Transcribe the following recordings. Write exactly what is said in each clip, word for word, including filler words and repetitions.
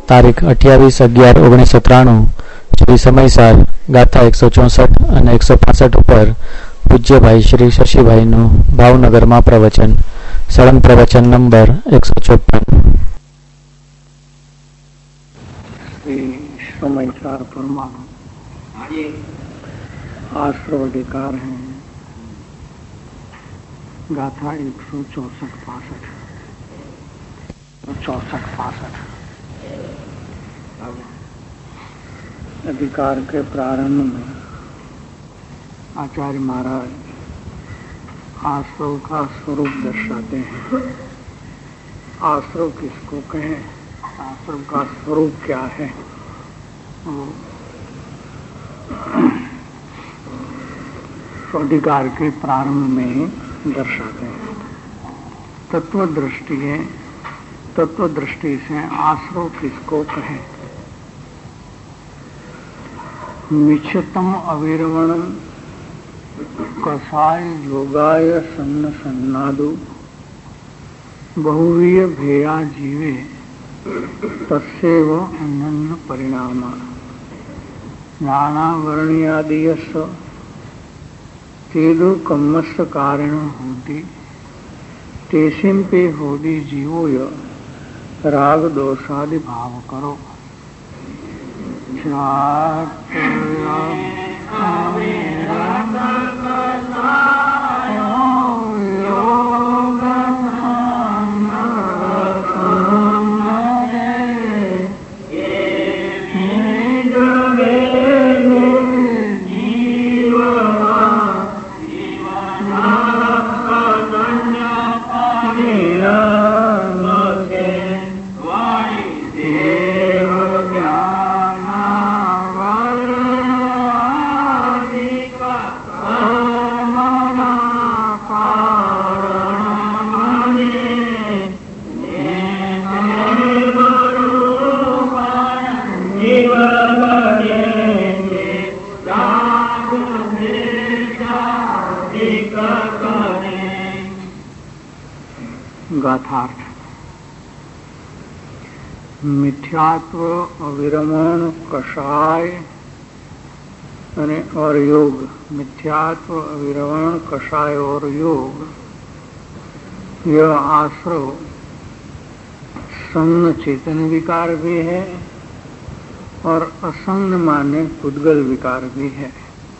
તારીખ અઠ્યાવીસ અગિયાર ઓગણીસો ત્રાણું શ્રી સમયસાર ગાથા એકસો ચોસઠ અને એકસો પાસઠ ઉપર પૂજ્યભાઈ શ્રી શશીભાઈનું ભાવનગરમાં પ્રવચન. સળંગ પ્રવચન નંબર એકસો ચોપન. શ્રી समयसार परमाणु आश्रव अधिकार है. गाथा एक सौ चौसठ पासठ चौसठ पासठ अधिकार के प्रारंभ में आचार्य महाराज आश्रव का स्वरूप दर्शाते हैं. आश्रव किसको कहें, आश्रव का स्वरूप क्या है, अधिकार के प्रारंभ में ही दर्शाते हैं. तत्व दृष्टि है, तत्व दृष्टि से आश्रव किसको कहे. मिच्छतम अविरवण कषाय योगाय सन्न सन्नादु बहुवीय भेया जीवे तस्यैव अनन्य परिणाम ज्ञानावर्ण्यादियस् तेदु कम्मस्य कारण होती तेसिम पे होदी जीवोय राग दोषादि भाव करो. गाथार्थ. मिथ्यात्व अविरमण कषाय और योग. मिथ्यात्व अविरमण कषाय और योग, यह आश्रव संग चेतन विकार भी है और असंग माने पुद्गल विकार भी है.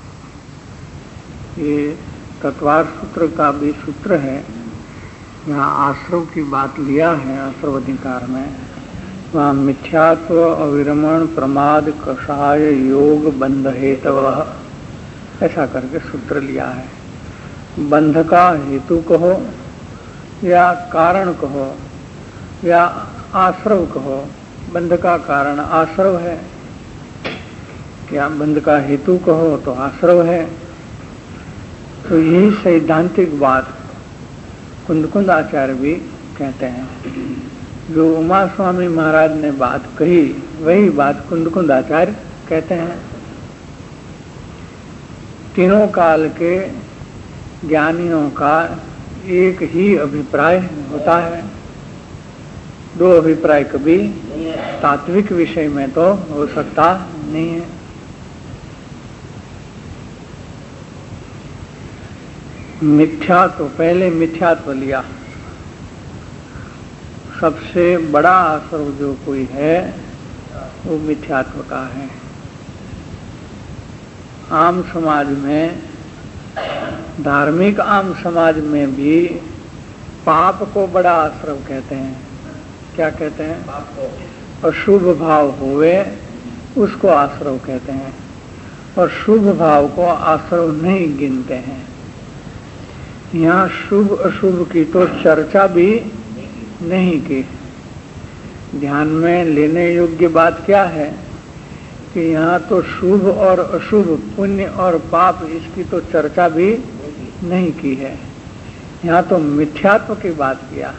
ये तत्वार सूत्र का भी सूत्र है. यहाँ आश्रव की बात लिया है आश्रव अधिकार में. वहाँ मिथ्यात्व अविरमण प्रमाद कषाय योग बंध हेतवः ऐसा करके सूत्र लिया है. बंध का हेतु कहो या कारण कहो या आश्रव कहो. बंध का कारण आश्रव है या बंध का हेतु कहो तो आश्रव है. तो यही सैद्धांतिक बात कुंद आचार्य भी कहते हैं. जो उमा स्वामी महाराज ने बात कही वही बात कुंद आचार्य कहते हैं. तीनों काल के ज्ञानियों का एक ही अभिप्राय होता है. दो अभिप्राय कभी तात्विक विषय में तो हो सकता नहीं है. मिथ्या तो पहले मिथ्यात्व लिया. सबसे बड़ा आश्रव जो कोई है वो मिथ्यात्व का है. आम समाज में, धार्मिक आम समाज में भी पाप को बड़ा आश्रव कहते हैं. क्या कहते हैं? पाप को. अशुभ भाव होवे उसको आश्रव कहते हैं और शुभ भाव को आश्रव नहीं गिनते हैं. यहाँ शुभ अशुभ की तो चर्चा भी नहीं की. ध्यान में लेने योग्य बात क्या है कि यहाँ तो शुभ और अशुभ, पुण्य और पाप, इसकी तो चर्चा भी नहीं की है. यहाँ तो मिथ्यात्व की बात किया.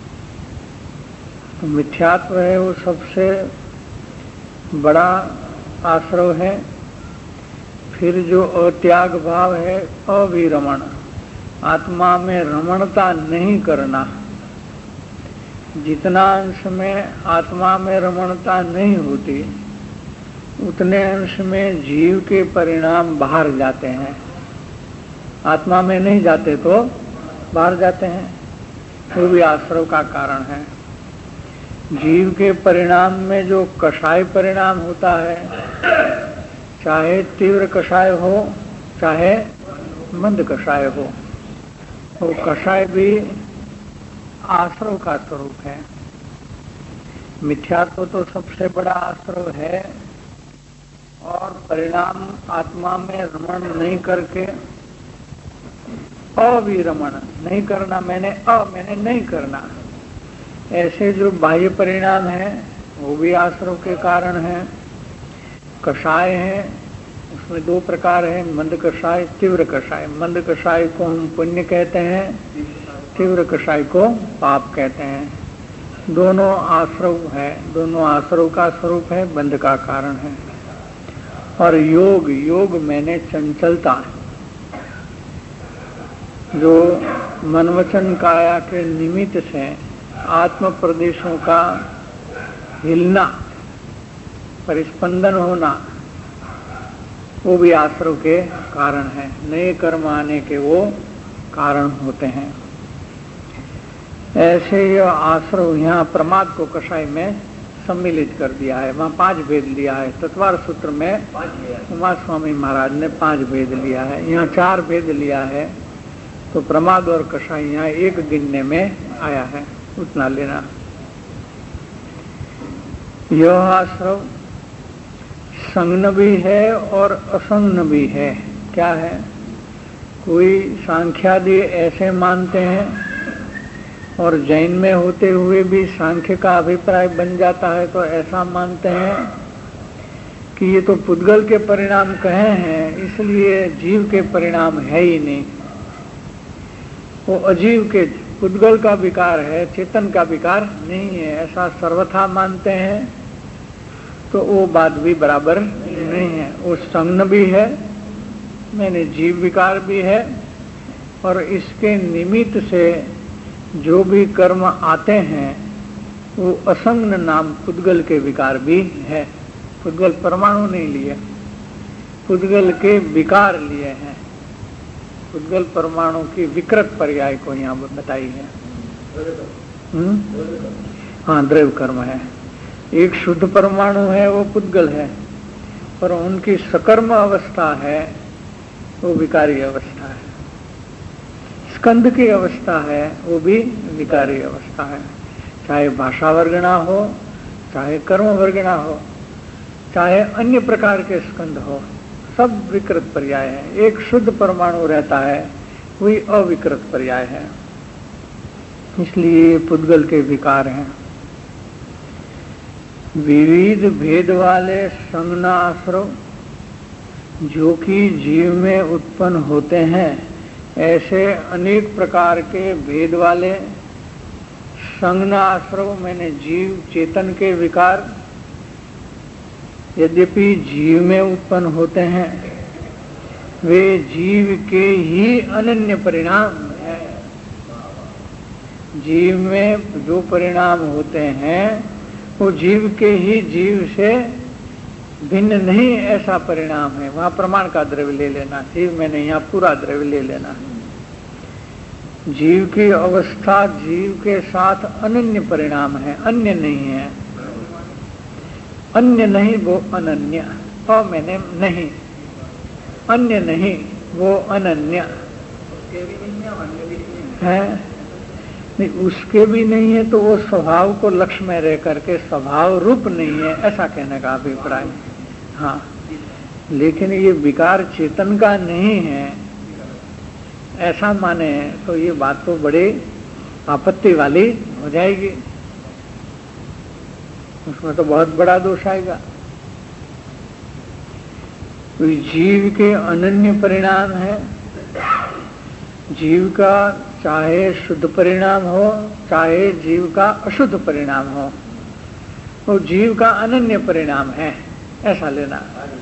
तो मिथ्यात्व है वो सबसे बड़ा आश्रव है. फिर जो अत्याग भाव है, अविरमण, आत्मा में रमणता नहीं करना, जितना अंश में आत्मा में रमणता नहीं होती उतने अंश में जीव के परिणाम बाहर जाते हैं। आत्मा में नहीं जाते तो बाहर जाते हैं, वो भी आश्रव का कारण है। जीव के परिणाम में जो कषाय परिणाम होता है, चाहे तीव्र कषाय हो चाहे मंद कषाय हो, वो कषाय भी आश्रव का स्वरूप है। मिथ्यात्व तो सबसे बड़ा आश्रव है, और परिणाम आत्मा में रमण नहीं करके अविरमण नहीं करना, मैंने अ मैंने नहीं करना, ऐसे जो बाह्य परिणाम है वो भी आश्रव के कारण है। कषाय है, उसमें दो प्रकार है, मंद कषाय, तीव्र कषाय। मंद कषाय को हम पुण्य कहते हैं, तीव्र कषाय को पाप कहते हैं। दोनों आश्रव है, दोनों आश्रव का स्वरूप है, बंध का कारण है। और योग, योग मैंने चंचलता, जो मन वचन काया के निमित्त से आत्म प्रदेशों का हिलना, परिस्पंदन होना, वो भी आश्रव के कारण है। नए कर्म आने के वो कारण होते हैं। ऐसे यह आश्रव यहाँ प्रमाद को कषाय में सम्मिलित कर दिया है। वहाँ पांच भेद लिया है। तत्वार सूत्र में उमा स्वामी महाराज ने पांच भेद लिया है, यहाँ चार भेद लिया है। तो प्रमाद और कषाय यहाँ एक गिनने में आया है, उतना लेना। यह आश्रव संगन भी है और असंगन भी है। क्या है? कोई सांख्यादि ऐसे मानते हैं, और जैन में होते हुए भी सांख्य का अभिप्राय बन जाता है तो ऐसा मानते हैं कि ये तो पुद्गल के परिणाम कहे हैं, इसलिए जीव के परिणाम है ही नहीं, वो अजीव के, पुद्गल का विकार है, चेतन का विकार नहीं है, ऐसा सर्वथा मानते हैं। तो वो बात भी बराबर नहीं है। वो संगन भी है, मैंने जीव विकार भी है, और इसके निमित्त से जो भी कर्म आते हैं वो असंगन नाम पुद्गल के विकार भी है। पुद्गल परमाणु नहीं लिए, पुद्गल के विकार लिए हैं। पुद्गल परमाणु की विकृत पर्याय को यहाँ बताई है। हम्म? हाँ, द्रव्य कर्म है। एक शुद्ध परमाणु है वो पुद्गल है, पर उनकी सकर्म अवस्था है वो विकारी अवस्था है। स्कंद की अवस्था है वो भी विकारी अवस्था है। चाहे भाषा वर्गणा हो, चाहे कर्म वर्गणा हो, चाहे अन्य प्रकार के स्कंद हो, सब विकृत पर्याय है। एक शुद्ध परमाणु रहता है वही अविकृत पर्याय है, इसलिए पुद्गल के विकार हैं। विविध भेद वाले संगना आश्रव जो कि जीव में उत्पन्न होते हैं, ऐसे अनेक प्रकार के भेद वाले संगना आश्रव मैंने जीव चेतन के विकार यद्यपि जीव में उत्पन्न होते हैं, वे जीव के ही अनन्य परिणाम है। जीव में जो परिणाम होते हैं वो जीव के ही जीव से भिन्न नहीं, ऐसा परिणाम है। वहां प्रमाण का द्रव्य ले लेना, जीव में नहीं, यहाँ पूरा द्रव्य ले लेना। जीव की अवस्था जीव के साथ अनन्य परिणाम है, अन्य नहीं है। अन्य नहीं वो अनन्य, और मैंने नहीं, अन्य नहीं वो अनन्य है। नहीं, उसके भी नहीं है तो वो स्वभाव को लक्ष्य में रह करके स्वभाव रूप नहीं है, ऐसा कहने का अभिप्राय। हाँ, लेकिन ये विकार चेतन का नहीं है ऐसा माने तो ये बात तो बड़ी आपत्ति वाली हो जाएगी, उसमें तो बहुत बड़ा दोष आएगा। तो जीव के अनन्य परिणाम है। जीव का चाहे शुद्ध परिणाम हो चाहे जीव का अशुद्ध परिणाम हो, वो जीव का अनन्य परिणाम है, ऐसा लेना।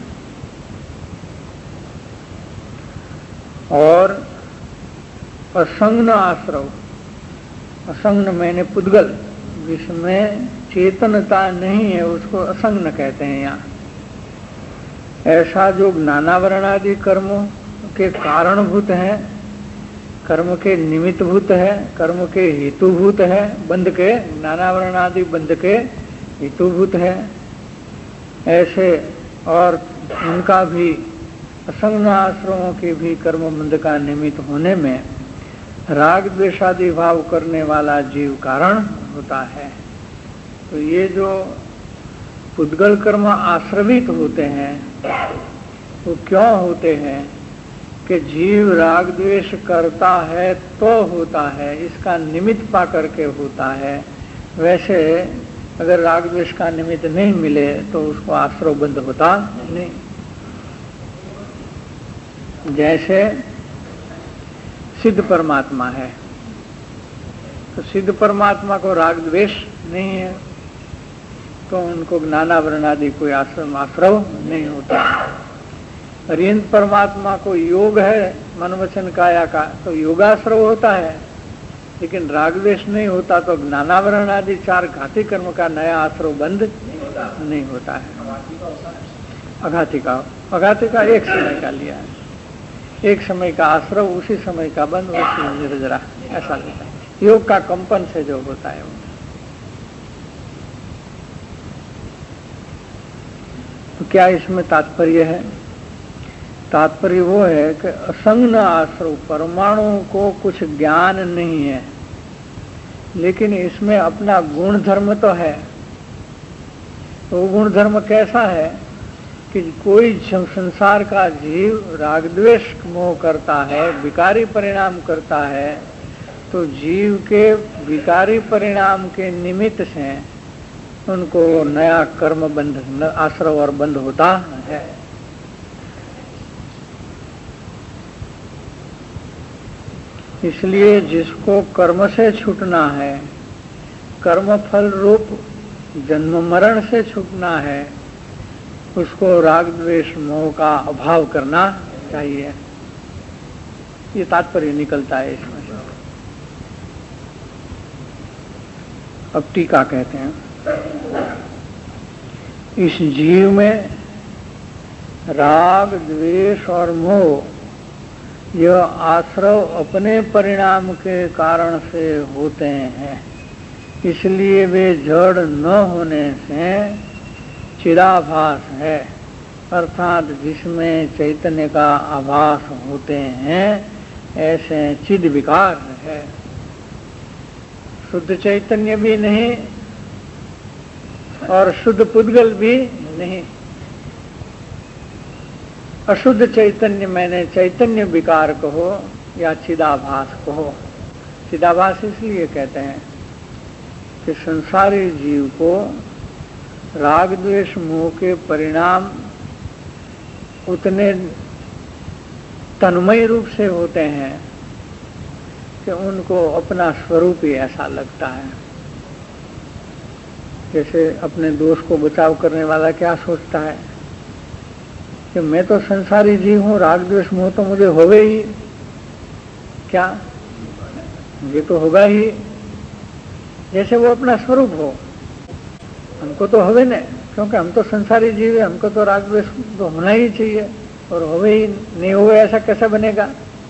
और असंगन आश्रव, असंगन मैंने पुद्गल जिसमें चेतनता नहीं है उसको असंग कहते हैं। यहाँ ऐसा जो ज्ञानावरण आदि कर्मों के कारणभूत है, कर्म के निमित्तभूत है, कर्म के हेतुभूत है, बंध के ज्ञानावरण आदि बंध के हेतुभूत है, ऐसे और उनका भी असंग आश्रमों के भी कर्म बंध का निमित्त होने में राग द्वेषादि भाव करने वाला जीव कारण होता है। तो ये जो पुद्गल कर्म आश्रवित होते हैं वो क्यों होते हैं कि जीव राग द्वेष करता है तो होता है, इसका निमित्त पा करके होता है। वैसे अगर राग द्वेष का निमित्त नहीं मिले तो उसको आश्रव बंध होता नहीं। जैसे सिद्ध परमात्मा है तो सिद्ध परमात्मा को राग द्वेष नहीं है तो उनको ज्ञानावरण आदि कोई आश्रम आश्रव नहीं होता। अरिहंत परमात्मा को योग है मन वचन काया का तो योगाश्रव होता है, लेकिन राग द्वेष नहीं होता तो ज्ञानावरण आदि चार घाती कर्म का नया आश्रव बंद नहीं होता है। अघाती का अघाती का एक समय का लिया है, एक समय का आश्रव उसी समय का बंद उसी निर्जरा ऐसा लेता है। योग का कंपन से जो होता है वो। तो क्या इसमें तात्पर्य है? तात्पर्य वो है कि असंग आश्रव परमाणु को कुछ ज्ञान नहीं है, लेकिन इसमें अपना गुण धर्म तो है। वो गुण धर्म कैसा है कि कोई संसार का जीव राग द्वेष मोह करता है, विकारी परिणाम करता है, तो जीव के विकारी परिणाम के निमित्त से उनको नया कर्म बंध आश्रव और बंध होता है। इसलिए जिसको कर्म से छूटना है, कर्म फल रूप जन्म मरण से छूटना है, उसको राग द्वेष मोह का अभाव करना चाहिए। ये तात्पर्य निकलता है इसमें से। अब टीका कहते हैं, इस जीव में राग द्वेष और मोह यह आश्रव अपने परिणाम के कारण से होते हैं, इसलिए वे जड़ न होने से चिदाभास है, अर्थात जिसमें चैतन्य का आभास होते हैं ऐसे चिद विकार है। शुद्ध चैतन्य भी नहीं और शुद्ध पुद्गल भी नहीं। अशुद्ध चैतन्य मैंने चैतन्य विकार कहो या चिदाभास कहो। चिदाभास इसलिए कहते हैं कि संसारी जीव को राग द्वेष मोह के परिणाम उतने तन्मय रूप से होते हैं कि उनको अपना स्वरूप ही ऐसा लगता है। जैसे अपने दोष को बचाव करने वाला क्या सोचता है कि मैं तो संसारी जीव हूँ, राग द्वेष मोह तो मुझे होवे ही, क्या मुझे तो होगा ही, जैसे वो अपना स्वरूप हो। हमको तो होवे न, क्योंकि हम तो संसारी जीव है, हमको तो राग द्वेष तो होना ही चाहिए और होवे ही नहीं होवे ऐसा कैसे बनेगा?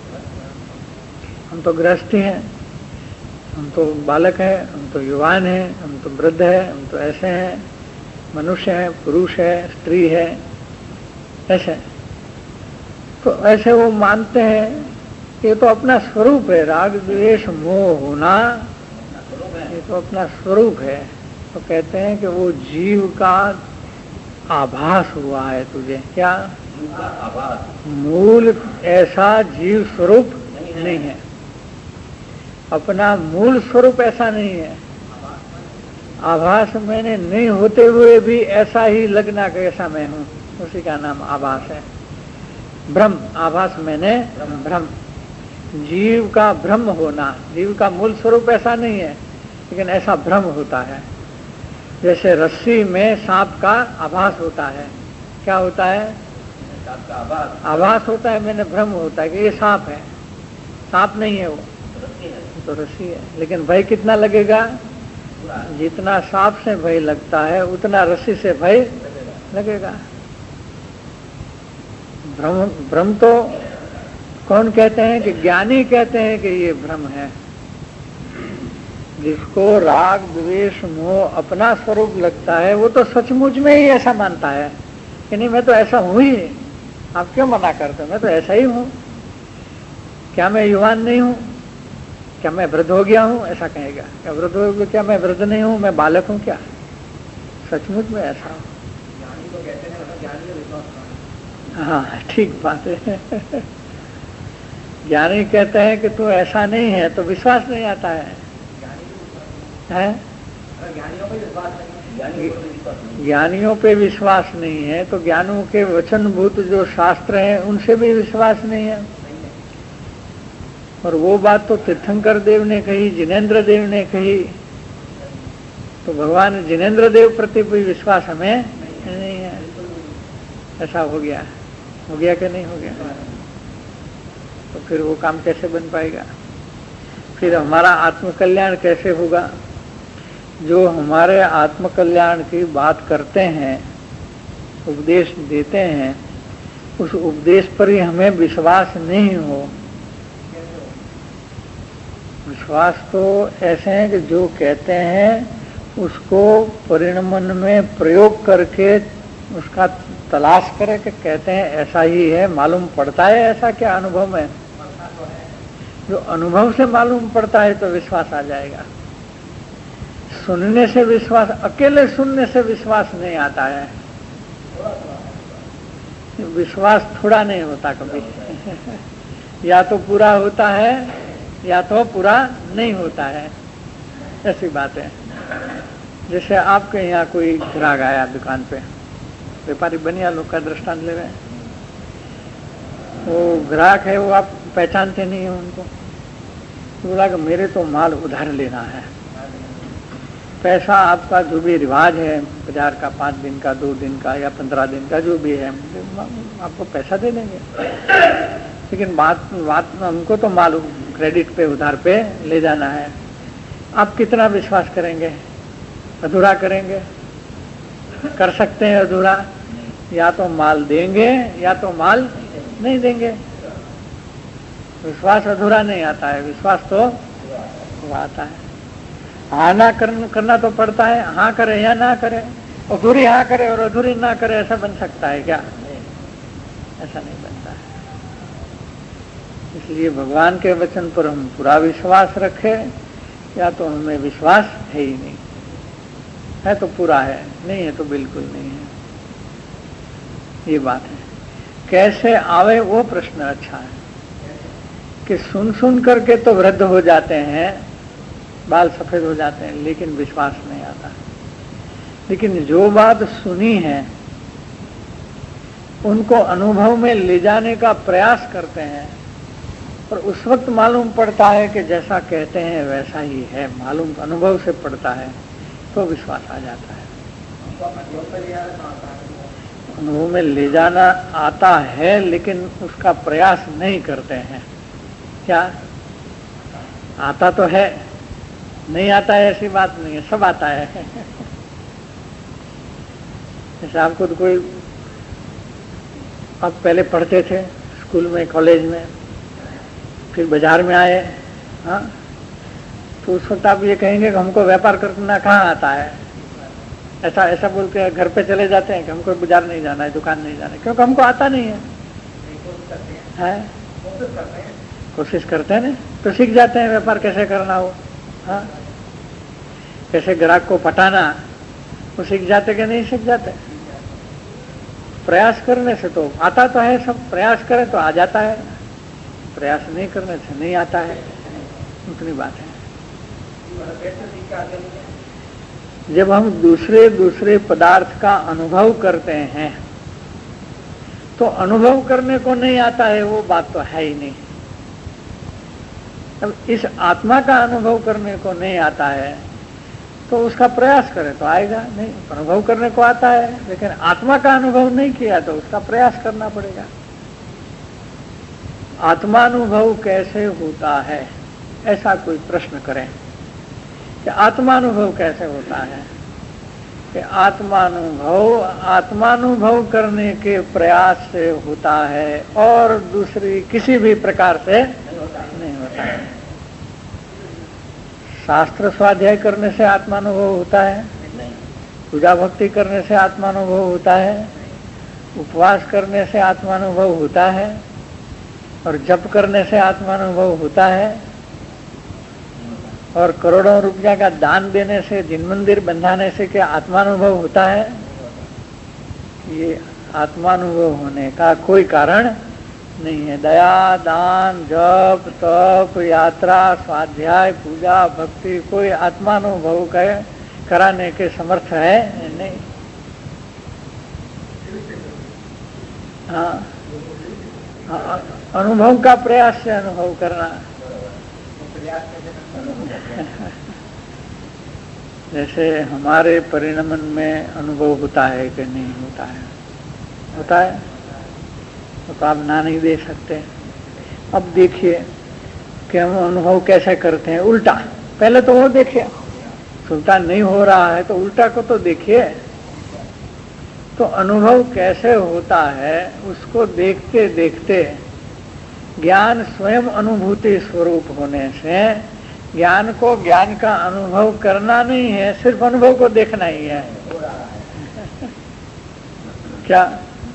हम तो गृहस्थी हैं, हम तो बालक हैं, हम तो युवान हैं, हम तो वृद्ध हैं, हम तो ऐसे हैं, मनुष्य हैं, पुरुष है, स्त्री है, ऐसे। तो ऐसे वो मानते हैं ये तो अपना स्वरूप है, राग द्वेष मोह होना ये तो अपना स्वरूप है। तो कहते हैं कि वो जीव का आभास हुआ है तुझे। क्या आभास? मूल ऐसा जीव स्वरूप नहीं है, अपना मूल स्वरूप ऐसा नहीं है। आभास मैंने नहीं होते हुए भी ऐसा ही लगना कि ऐसा मैं हूँ, उसी का नाम आभास है। भ्रम, आभास मैंने भ्रम, जीव का भ्रम होना। जीव का मूल स्वरूप ऐसा नहीं है, लेकिन ऐसा भ्रम होता है। जैसे रस्सी में सांप का आभास होता है। क्या होता है? सांप का आभास आभास होता है, मैंने भ्रम होता है कि ये सांप है, सांप नहीं है वो, तो रस्सी है। लेकिन भय कितना लगेगा? जितना सांप से भय लगता है उतना रस्सी से भय लगेगा। भ्रम भ्रम तो कौन कहते हैं कि ज्ञानी कहते हैं कि ये भ्रम है। जिसको राग द्वेष मोह अपना स्वरूप लगता है वो तो सचमुच में ही ऐसा मानता है कि नहीं मैं तो ऐसा हूं ही। आप क्यों मना करते हो? मैं तो ऐसा ही हूं। क्या मैं युवान नहीं हूं? क्या मैं वृद्ध हो गया हूं? ऐसा कहेगा। क्या वृद्ध हो गया? क्या मैं वृद्ध नहीं हूं? मैं बालक हूं क्या? सचमुच में ऐसा हूं। हाँ ठीक बात है। ज्ञानी कहते हैं कि तू ऐसा नहीं है तो विश्वास नहीं आता है, है? ज्ञानियों पे विश्वास नहीं है तो ज्ञानियों के वचनभूत जो शास्त्र हैं उनसे भी विश्वास नहीं है। और वो बात तो तीर्थंकर देव ने कही, जिनेंद्र देव ने कही, तो भगवान जिनेंद्र देव प्रति भी विश्वास हमें नहीं है। ऐसा हो गया हो गया कि नहीं हो गया? तो फिर वो काम कैसे बन पाएगा? फिर हमारा आत्मकल्याण कैसे होगा? जो हमारे आत्मकल्याण की बात करते हैं, उपदेश देते हैं, उस उपदेश पर ही हमें विश्वास नहीं हो। विश्वास तो ऐसे हैं कि जो कहते हैं उसको परिणमन में प्रयोग करके उसका तलाश करे कि कहते हैं ऐसा ही है, मालूम पड़ता है ऐसा क्या अनुभव में? जो अनुभव से मालूम पड़ता है तो विश्वास आ जाएगा। सुनने से विश्वास, अकेले सुनने से विश्वास नहीं आता है। विश्वास थोड़ा नहीं होता कभी। या तो पूरा होता है या तो पूरा नहीं होता है, ऐसी बात है। जैसे आपके यहाँ कोई ग्राहक आया दुकान पे, व्यापारी बनिया लोग का दृष्टांत ले रहे हैं। वो ग्राहक है, वो आप पहचानते नहीं है उनको। तो बोला कि मेरे तो माल उधार लेना है, पैसा आपका जो भी रिवाज है बाजार का, पाँच दिन का, दो दिन का या पंद्रह दिन का जो भी है, आपको पैसा दे देंगे। लेकिन बात बात हमको तो माल क्रेडिट पे, उधार पे ले जाना है। आप कितना विश्वास करेंगे? अधूरा करेंगे? कर सकते हैं अधूरा। या तो माल देंगे या तो माल नहीं देंगे। विश्वास अधूरा नहीं आता है, विश्वास तो आता है। हाँ ना करना तो पड़ता है, हाँ करे या ना करे। अधूरी हाँ करे और अधूरी ना करे, ऐसा बन सकता है क्या? ऐसा नहीं बनता है। इसलिए भगवान के वचन पर हम पूरा विश्वास रखें, या तो हमें विश्वास है ही नहीं। है तो पूरा है, नहीं है तो बिल्कुल नहीं है। ये बात है। कैसे आवे वो प्रश्न अच्छा है कि सुन सुन करके तो वृद्ध हो जाते हैं, बाल सफेद हो जाते हैं, लेकिन विश्वास नहीं आता। लेकिन जो बात सुनी है उनको अनुभव में ले जाने का प्रयास करते हैं और उस वक्त मालूम पड़ता है कि जैसा कहते हैं वैसा ही है, मालूम अनुभव से पड़ता है, तो विश्वास आ जाता है। अनुभव में ले जाना आता है लेकिन उसका प्रयास नहीं करते हैं। क्या आता तो है, नहीं आता है ऐसी बात नहीं है, सब आता है। जैसे आपको तो कोई, आप पहले पढ़ते थे स्कूल में, कॉलेज में, फिर बाजार में आए, हाँ, तो उस वक्त आप ये कहेंगे कि हमको व्यापार करना कहाँ आता है। ऐसा ऐसा बोल के घर पे चले जाते हैं कि हमको बाजार नहीं जाना है, दुकान नहीं जाना है, क्योंकि हमको आता नहीं है। है? कोशिश करते हैं ना, तो सीख जाते हैं व्यापार कैसे करना हो। हाँ, कैसे ग्राहक को पटाना, वो सीख जाते कि नहीं सीख जाते? प्रयास करने से तो आता तो है, सब प्रयास करें तो आ जाता है, प्रयास नहीं करने से नहीं आता है, उतनी बात है। जब हम दूसरे दूसरे पदार्थ का अनुभव करते हैं तो अनुभव करने को नहीं आता है, वो बात तो है ही नहीं। अब इस आत्मा का अनुभव करने को नहीं आता है तो उसका प्रयास करें तो आएगा नहीं। अनुभव करने को आता है लेकिन आत्मा का अनुभव नहीं किया तो उसका प्रयास करना पड़ेगा। आत्मानुभव कैसे होता है, ऐसा कोई प्रश्न करें कि आत्मानुभव कैसे होता है, कि आत्मानुभव आत्मानुभव करने के प्रयास से होता है और दूसरी किसी भी प्रकार से नहीं होता है। शास्त्र स्वाध्याय करने से आत्मानुभव होता है, पूजा भक्ति करने से आत्मानुभव होता है, उपवास करने से आत्मानुभव होता है और जप करने से आत्मानुभव होता है और करोड़ों रुपया का दान देने से, जिन मंदिर बंधाने से क्या आत्मानुभव होता है? ये आत्मानुभव होने का कोई कारण नहीं है। दया, दान, जप, तप, यात्रा, स्वाध्याय, पूजा, भक्ति कोई आत्मानुभव का कराने के समर्थ है नहीं। हाँ, हाँ, अनुभव का प्रयास से अनुभव करना। जैसे हमारे परिणमन में अनुभव होता है कि नहीं होता है? होता है, तो आप ना नहीं दे सकते। अब देखिए कि हम अनुभव कैसे करते हैं। उल्टा, पहले तो वो देखिए, उल्टा नहीं हो रहा है तो उल्टा को तो देखिए। तो अनुभव कैसे होता है उसको देखते देखते ज्ञान स्वयं अनुभूति स्वरूप होने से ज्ञान को ज्ञान का अनुभव करना नहीं है, सिर्फ अनुभव को देखना ही है। क्या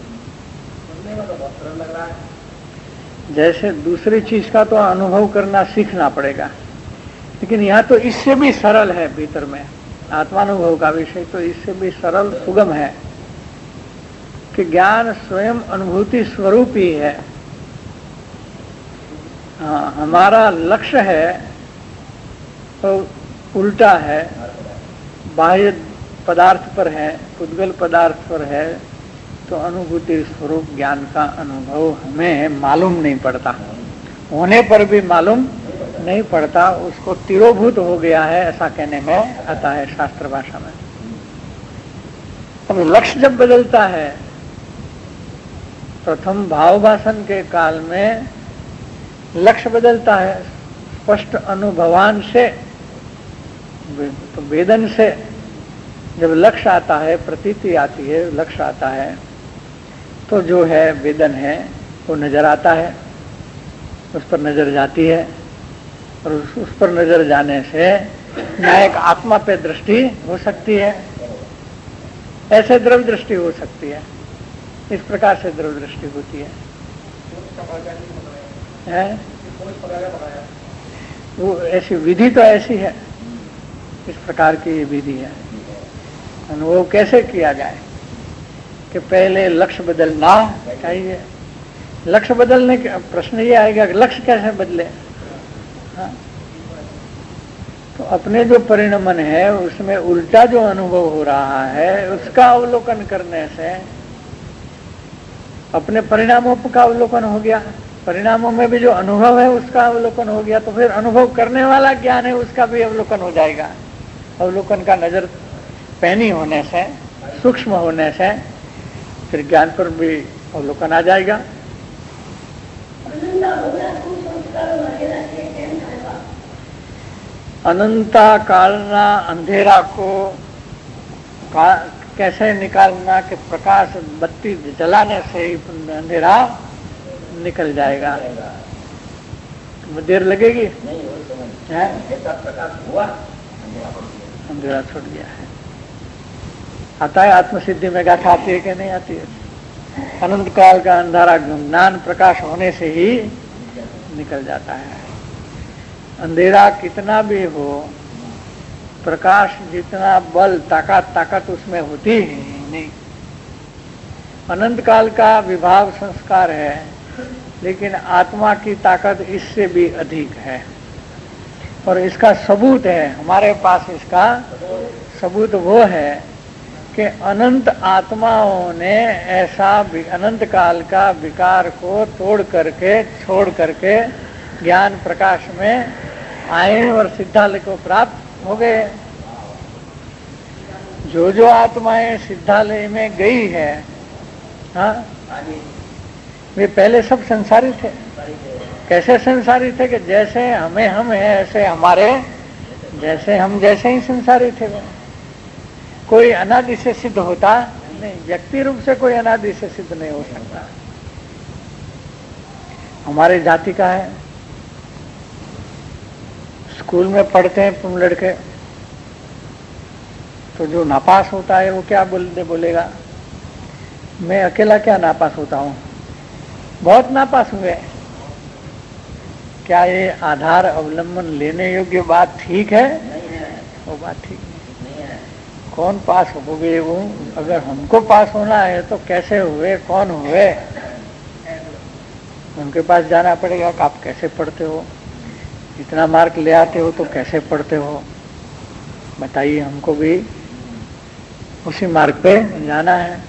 जैसे दूसरी चीज का तो अनुभव करना सीखना पड़ेगा, लेकिन यहाँ तो इससे भी सरल है। भीतर में आत्मानुभव का विषय तो इससे भी सरल सुगम है कि ज्ञान स्वयं अनुभूति स्वरूप ही है। हाँ, हमारा लक्ष्य है तो उल्टा है, बाह्य पदार्थ पर है, पुद्गल पदार्थ पर है, तो अनुभूति स्वरूप ज्ञान का अनुभव हमें मालूम नहीं पड़ता, होने पर भी मालूम नहीं पड़ता, उसको तिरोभूत हो गया है, ऐसा कहने में आता है शास्त्र भाषा में। अब लक्ष्य जब बदलता है, प्रथम भाव भाषण के काल में लक्ष्य बदलता है, स्पष्ट अनुभवान से, तो वेदन से जब लक्ष्य आता है, प्रतीति आती है, लक्ष्य आता है, तो जो है वेदन है वो नजर आता है, उस पर नजर जाती है और उस, उस पर नजर जाने से न्यायिक आत्मा पे दृष्टि हो सकती है, ऐसे द्रव्य दृष्टि हो सकती है, इस प्रकार से द्रव्य दृष्टि होती है। है वो ऐसी विधि तो ऐसी है, इस प्रकार की विधि है। अनुभव कैसे किया जाए कि पहले लक्ष्य बदलना चाहिए। लक्ष्य बदलने का प्रश्न ये आएगा कि लक्ष्य कैसे बदले। हाँ? तो अपने जो परिणमन है उसमें उल्टा जो अनुभव हो रहा है उसका अवलोकन करने से अपने परिणामों का अवलोकन हो गया, परिणामों में भी जो अनुभव है उसका अवलोकन हो गया, तो फिर अनुभव करने वाला ज्ञान है उसका भी अवलोकन हो जाएगा। अवलोकन का नजर पैनी होने से, सूक्ष्म होने से फिर ज्ञान पर भी अवलोकन आ जाएगा। अनंता कालना अंधेरा को का, कैसे निकालना कि प्रकाश बत्ती जलाने से ही अंधेरा निकल जाएगा। तो देर लगेगी, अंधेरा छूट गया है। आता है आत्मसिद्धि में गाथा आती है कि नहीं आती है? अनंत काल का अंधारा ज्ञान प्रकाश होने से ही निकल जाता है। अंधेरा कितना भी हो, प्रकाश जितना बल ताकत ताकत उसमें होती ही नहीं। अनंत काल का विभाव संस्कार है, लेकिन आत्मा की ताकत इससे भी अधिक है और इसका सबूत है हमारे पास। इसका सबूत वो है कि अनंत आत्माओं ने ऐसा अनंत काल का विकार को तोड़ करके, छोड़ करके ज्ञान प्रकाश में आए और सिद्धालय को प्राप्त हो गए। जो जो आत्माएं सिद्धालय में गई है, हाँ, वे पहले सब संसारी थे। कैसे संसारी थे कि जैसे हमें हम हैं ऐसे हमारे जैसे हम जैसे ही संसारी थे वो, कोई अनादि से सिद्ध होता नहीं, व्यक्ति रूप से कोई अनादि से सिद्ध नहीं हो सकता। हमारे जाति का है, स्कूल में पढ़ते हैं तुम लड़के, तो जो नापास होता है वो क्या बोलते बोलेगा, मैं अकेला क्या नापास होता हूं, बहुत नापास हुए। क्या ये आधार अवलंबन लेने योग्य बात ठीक है? वो बात ठीक नहीं है। कौन पास हो गए वो? अगर हमको पास होना है तो कैसे हुए, कौन हुए, उनके पास जाना पड़ेगा कि आप कैसे पढ़ते हो, इतना मार्क ले आते हो तो कैसे पढ़ते हो, बताइए, हमको भी उसी मार्ग पे जाना है।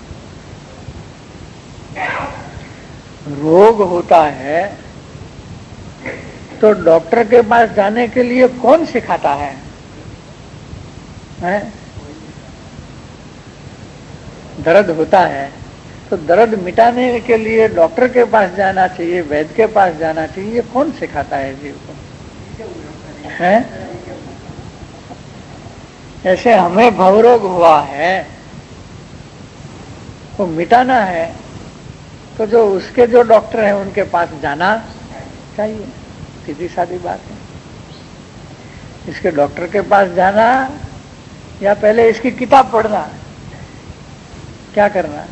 रोग होता है तो डॉक्टर के पास जाने के लिए कौन सिखाता है, हैं? दर्द होता है तो दर्द मिटाने के लिए डॉक्टर के पास जाना चाहिए, वैद्य के पास जाना चाहिए, ये कौन सिखाता है जीव को, हैं? ऐसे हमें भवरोग हुआ है वो मिटाना है तो जो उसके जो डॉक्टर हैं उनके पास जाना चाहिए, सीधी सादी बात है। इसके डॉक्टर के पास जाना या पहले इसकी किताब पढ़ना, क्या करना?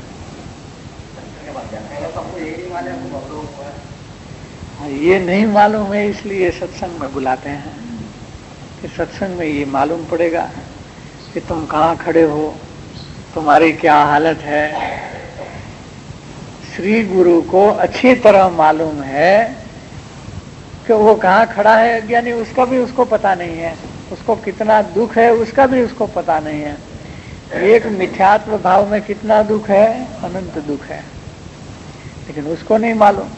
ये नहीं मालूम है इसलिए सत्संग में बुलाते हैं कि सत्संग में ये मालूम पड़ेगा कि तुम कहाँ खड़े हो, तुम्हारी क्या हालत है। श्री गुरु को अच्छी तरह मालूम है कि वो कहाँ खड़ा है, अज्ञानी उसका भी उसको पता नहीं है, उसको कितना दुख है उसका भी उसको पता नहीं है। एक मिथ्यात्व भाव में कितना दुख है, अनंत दुख है, लेकिन उसको नहीं मालूम।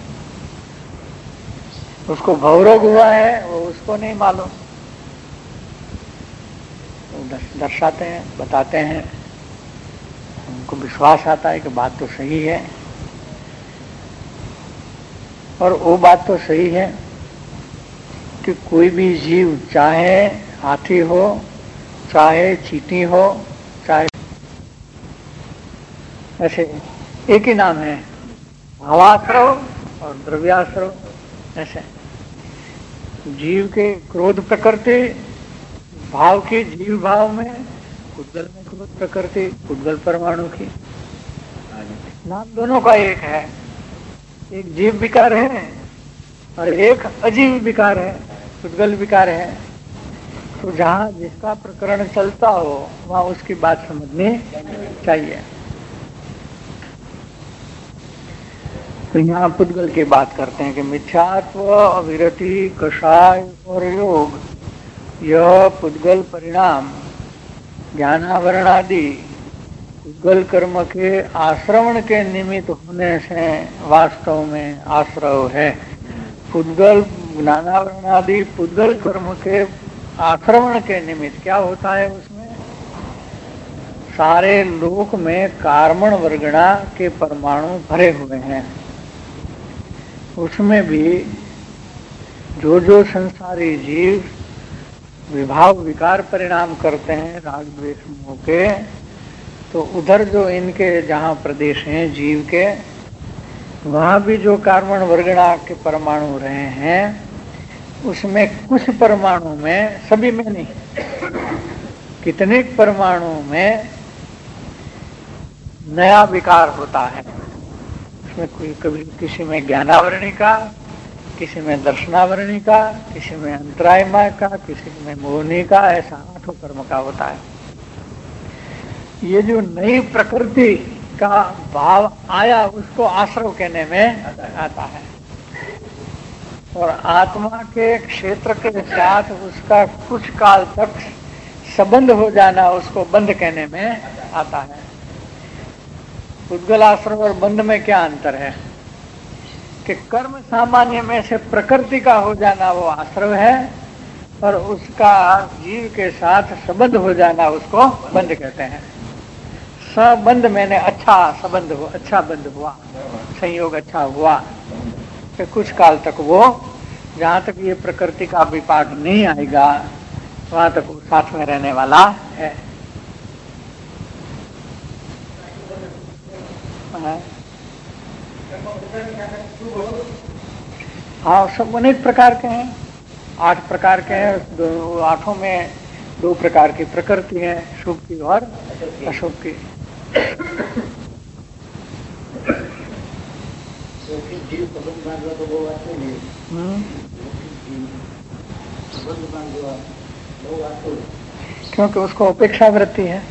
उसको भवरोग हुआ है वो उसको नहीं मालूम, दर्शाते हैं, बताते हैं, उनको विश्वास आता है कि बात तो सही है। और वो बात तो सही है कि कोई भी जीव, चाहे हाथी हो, चाहे चींटी हो, चाहे, ऐसे एक ही नाम है, भावाश्रव और द्रव्याश्रव। ऐसे जीव के क्रोध प्रकृति, भाव की जीव भाव में, पुद्गल में क्रोध प्रकृति, पुद्गल परमाणु की, नाम दोनों का एक है। एक जीव विकार है और एक अजीव विकार है, पुद्गल विकार है। तो जहां जिसका प्रकरण चलता हो वहां उसकी बात समझनी चाहिए। तो यहाँ पुद्गल की बात करते हैं कि मिथ्यात्व, अविरति, कषाय और योग, यह पुद्गल परिणाम ज्ञानावरण आदि पुद्गल कर्म के आश्रवण के निमित्त होने से वास्तव में आश्रव है। पुद्गल ज्ञानावरण आदि पुद्गल कर्म के आश्रवण के निमित्त क्या होता है, उसमें सारे लोक में कार्मण वर्गणा के परमाणु भरे हुए हैं। उसमें भी जो जो संसारी जीव विभाव विकार परिणाम करते हैं राग द्वेष मोह के, तो उधर जो इनके जहाँ प्रदेश हैं जीव के, वहाँ भी जो कार्मण वर्गणा के परमाणु रहे हैं, उसमें कुछ परमाणु में, सभी में नहीं, कितने परमाणु में नया विकार होता है। उसमें कोई कभी किसी में ज्ञानावरणी का, किसी में दर्शनावरणी का, किसी में अंतरायमय का, किसी में मोहनी का, ऐसा आठों कर्म का होता है। ये जो नई प्रकृति का भाव आया उसको आश्रव कहने में आता है। और आत्मा के क्षेत्र के साथ उसका कुछ काल तक संबंध हो जाना उसको बंध कहने में आता है। पुद्गल आश्रव और बंध में क्या अंतर है कि कर्म सामान्य में से प्रकृति का हो जाना वो आश्रव है, और उसका जीव के साथ संबंध हो जाना उसको बंध कहते हैं। संबंध मैंने अच्छा संबंध हो, अच्छा बंध हुआ, संयोग अच्छा हुआ कि कुछ काल तक वो, जहाँ तक ये प्रकृति का विपाक नहीं आएगा, वहां तक वो साथ में रहने वाला है। हाँ, सब अनेक प्रकार के हैं, आठ प्रकार के हैं। दो आठों में दो प्रकार की प्रकृति है, शुभ की और अशुभ की। क्योंकि उसको अपेक्षा वृत्ति है।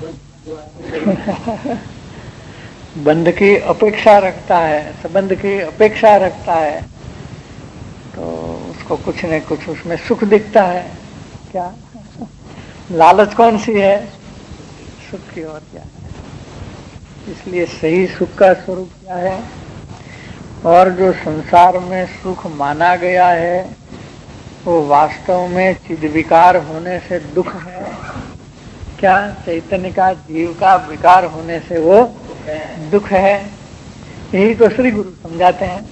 बंध की अपेक्षा रखता है, संबंध की अपेक्षा रखता है, तो उसको कुछ न कुछ उसमें सुख दिखता है। क्या लालच कौन सी है? सुख की। और क्या है? इसलिए सही सुख का स्वरूप क्या है? और जो संसार में सुख माना गया है वो वास्तव में चिद्विकार होने से दुख है। क्या? चैतन्य का, जीव का विकार होने से वो दुख है। यही तो श्री गुरु समझाते हैं।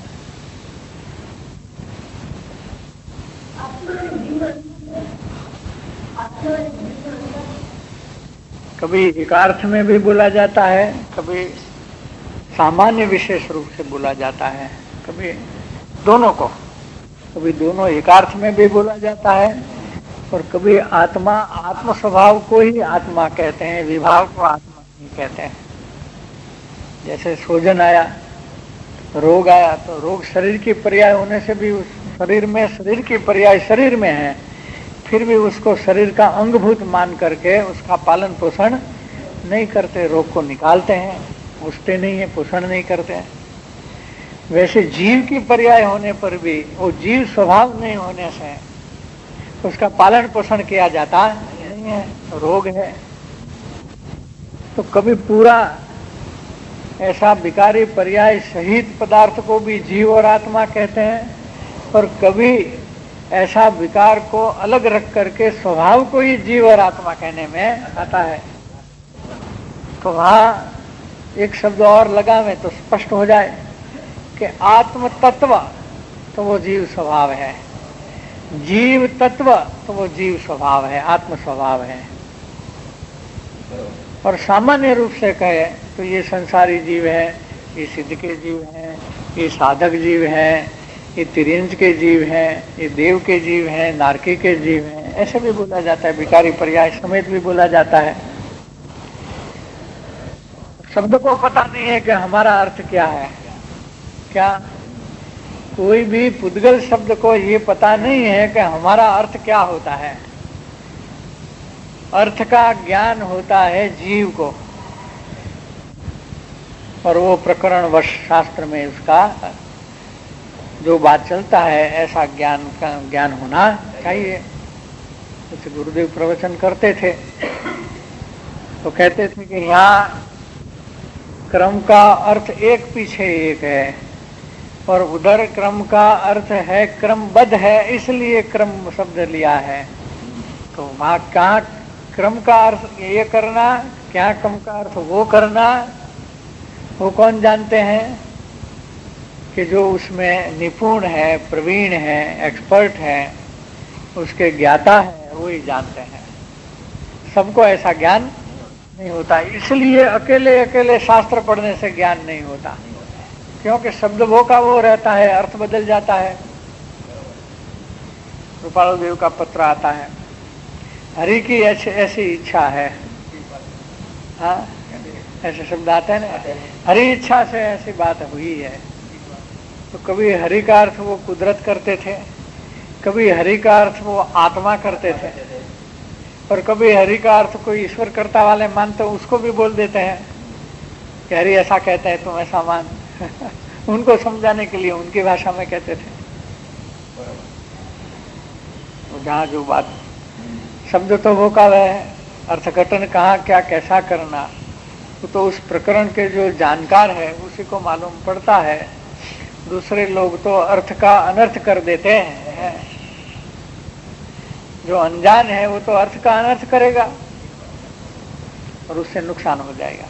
कभी एकार्थ में भी बोला जाता है, कभी सामान्य विशेष रूप से बोला जाता है, कभी दोनों को, कभी दोनों एकार्थ में भी बोला जाता है और कभी आत्मा, आत्म स्वभाव को ही आत्मा कहते हैं, विभाव को आत्मा नहीं कहते हैं। जैसे सोजन आया, रोग आया, तो रोग शरीर की पर्याय होने से भी उस शरीर में, शरीर की पर्याय शरीर में है, फिर भी उसको शरीर का अंगभूत मान करके उसका पालन पोषण नहीं करते, रोग को निकालते हैं, पूछते नहीं है, पोषण नहीं करते हैं। वैसे जीव की पर्याय होने पर भी वो जीव स्वभाव नहीं होने से उसका पालन पोषण किया जाता नहीं है, रोग है। तो कभी पूरा ऐसा विकारी पर्याय सहित पदार्थ को भी जीव और आत्मा कहते हैं, और कभी ऐसा विकार को अलग रख करके स्वभाव को ही जीव और आत्मा कहने में आता है। तो वहां एक शब्द और लगावे तो स्पष्ट हो जाए कि आत्म तत्व तो वो जीव स्वभाव है, जीव तत्व तो वो जीव स्वभाव है, आत्म स्वभाव है। और सामान्य रूप से कहे तो ये संसारी जीव है, ये सिद्ध के जीव हैं, ये साधक जीव हैं, ये तिरंज के जीव हैं, ये देव के जीव हैं, नारकी के जीव हैं, ऐसे भी बोला जाता है। विकारी पर्याय समेत भी बोला जाता है। शब्द को पता नहीं है कि हमारा अर्थ क्या है। क्या कोई भी पुद्गल शब्द को ये पता नहीं है कि हमारा अर्थ क्या होता है। अर्थ का ज्ञान होता है जीव को, और वो प्रकरण वश शास्त्र में उसका जो बात चलता है ऐसा ज्ञान का ज्ञान होना चाहिए। जैसे गुरुदेव प्रवचन करते थे तो कहते थे कि यहाँ क्रम का अर्थ एक पीछे एक है, और उधर क्रम का अर्थ है क्रमबद्ध है, इसलिए क्रम शब्द लिया है। तो वहाँ कहाँ क्रम का अर्थ ये करना, क्या क्रम का अर्थ वो करना, वो कौन जानते हैं? कि जो उसमें निपुण है, प्रवीण है, एक्सपर्ट है, उसके ज्ञाता है, वो ही जानते हैं। सबको ऐसा ज्ञान नहीं होता। इसलिए अकेले अकेले शास्त्र पढ़ने से ज्ञान नहीं होता, क्योंकि शब्द वो का वो रहता है, अर्थ बदल जाता है। कृपालु देव का पत्र आता है, हरि की ऐसी ऐसी इच्छा है, हाँ ऐसे शब्द आते हैं ना, हरि इच्छा से ऐसी बात हुई है। तो कभी हरि का अर्थ वो कुदरत करते थे, कभी हरि का अर्थ वो आत्मा करते थे, और कभी हरि का अर्थ कोई ईश्वर कर्ता वाले मानते उसको भी बोल देते हैं कि हरि ऐसा कहते हैं, तुम ऐसा मान। उनको समझाने के लिए उनकी भाषा में कहते थे। तो जहाँ जो बात शब्द तो वो का है, अर्थघटन कहाँ क्या कैसा करना तो, तो उस प्रकरण के जो जानकार है उसी को मालूम पड़ता है। दूसरे लोग तो अर्थ का अनर्थ कर देते हैं, जो अनजान है वो तो अर्थ का अनर्थ करेगा और उससे नुकसान हो जाएगा।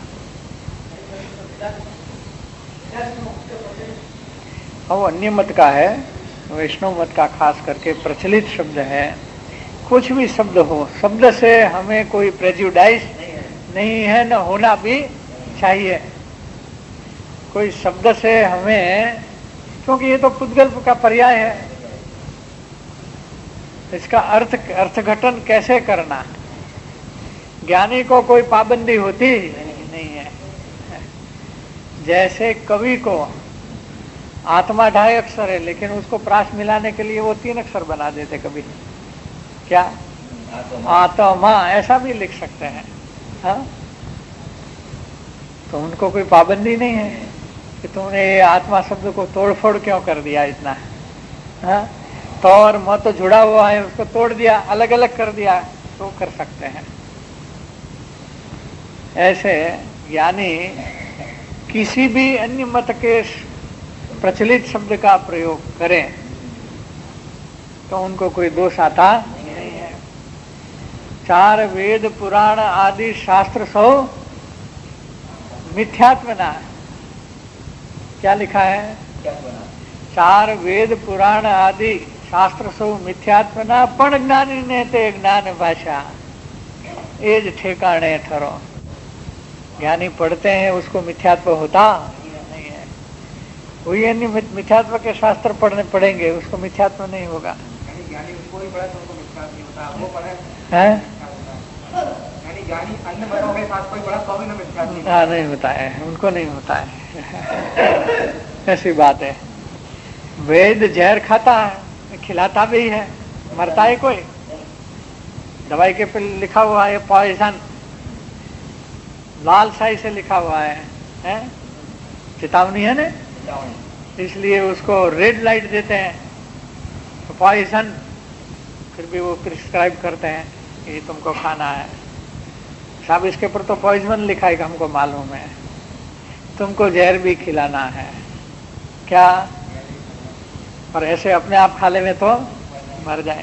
और अन्य मत का है, वैष्णव मत का खास करके प्रचलित शब्द है कुछ भी शब्द हो, शब्द से हमें कोई प्रेजुडाइज नहीं है, न होना भी चाहिए। कोई शब्द से हमें, क्योंकि ये तो पुद्गल का पर्याय है, इसका अर्थ अर्थघटन कैसे करना, ज्ञानी को कोई पाबंदी होती नहीं है। जैसे कवि को आत्मा ढाई अक्षर है, लेकिन उसको प्रास मिलाने के लिए वो तीन अक्षर बना देते कभी, क्या आत्मा ऐसा भी लिख सकते हैं। हाँ, तो उनको कोई पाबंदी नहीं है कि तुमने ये आत्मा शब्द को तोड़ फोड़ क्यों कर दिया इतना। हाँ, तो और म तो जुड़ा हुआ है, उसको तोड़ दिया, अलग अलग कर दिया, तो कर सकते हैं। ऐसे ज्ञानी किसी भी अन्य मत के प्रचलित शब्द का प्रयोग करें तो उनको कोई दोष आता नहीं है। चार वेद पुराण आदि शास्त्र सो मिथ्यात्मना, क्या लिखा है? चार वेद पुराण आदि शास्त्र सो मिथ्यात्मना, पण ज्ञानी ने ते ज्ञान भाषा एज ठेकाणे ठरो। ज्ञानी पढ़ते हैं उसको मिथ्यात्व होता नहीं है। वही अन्य मिथ्यात्व के शास्त्र पढ़ने पढ़ेंगे, उसको मिथ्यात्व नहीं होगा। ज्ञानी उसको ही पढ़े तो उनको मिथ्यात्व नहीं होता, वो पढ़े हैं? यानी ज्ञानी अन्य मतों के साथ कोई पढ़ा तो भी ना मिथ्यात्व नहीं। हाँ, नहीं होता है, उनको नहीं होता है। ऐसी बात है। वेद जहर खाता है, खिलाता भी है, मरता है कोई? दवाई के पे लिखा हुआ है पॉइजन, लाल शाही से लिखा हुआ है, हैं? चेतावनी है ना, इसलिए उसको रेड लाइट देते हैं, तो पॉइजन, फिर भी वो प्रिस्क्राइब करते हैं कि ये तुमको खाना है। साहब इसके ऊपर तो पॉइजन लिखा है, हमको मालूम है, तुमको जहर भी खिलाना है क्या? पर ऐसे अपने आप खा ले में तो मर जाए,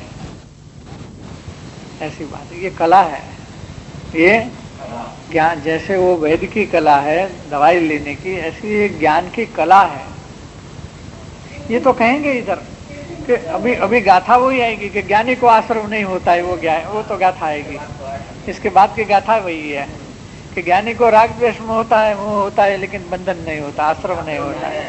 ऐसी बात है। ये कला है, ये ज्ञान, जैसे वो वेद की कला है दवाई लेने की, ऐसी ये ज्ञान की कला है। ये तो कहेंगे इधर कि अभी अभी गाथा वही आएगी कि ज्ञानी को आश्रम नहीं होता है, वो ज्ञान, वो तो गाथा आएगी। इसके बाद की गाथा वही है कि ज्ञानी को राग द्वेष में होता है, वो होता है, लेकिन बंधन नहीं होता, आश्रम नहीं होता है।